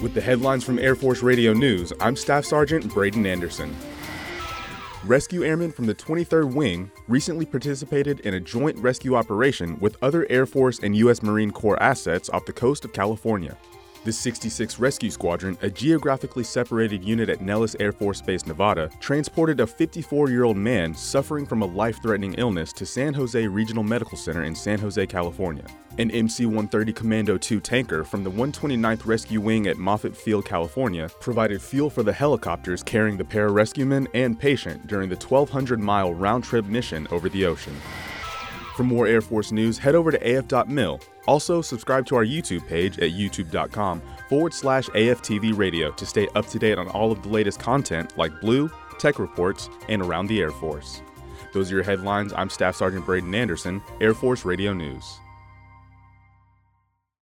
With the headlines from Air Force Radio News, I'm Staff Sergeant Braden Anderson. Rescue airmen from the 23rd Wing recently participated in a joint rescue operation with other Air Force and U.S. Marine Corps assets off the coast of California. The 66th Rescue Squadron, a geographically separated unit at Nellis Air Force Base, Nevada, transported a 54-year-old man suffering from a life-threatening illness to San Jose Regional Medical Center in San Jose, California. An MC-130 Commando II tanker from the 129th Rescue Wing at Moffett Field, California, provided fuel for the helicopters carrying the pararescueman and patient during the 1,200-mile round-trip mission over the ocean. For more Air Force news, head over to af.mil. Also, subscribe to our YouTube page at youtube.com/AFTV Radio to stay up to date on all of the latest content like Blue, Tech Reports, and Around the Air Force. Those are your headlines. I'm Staff Sergeant Braden Anderson, Air Force Radio News.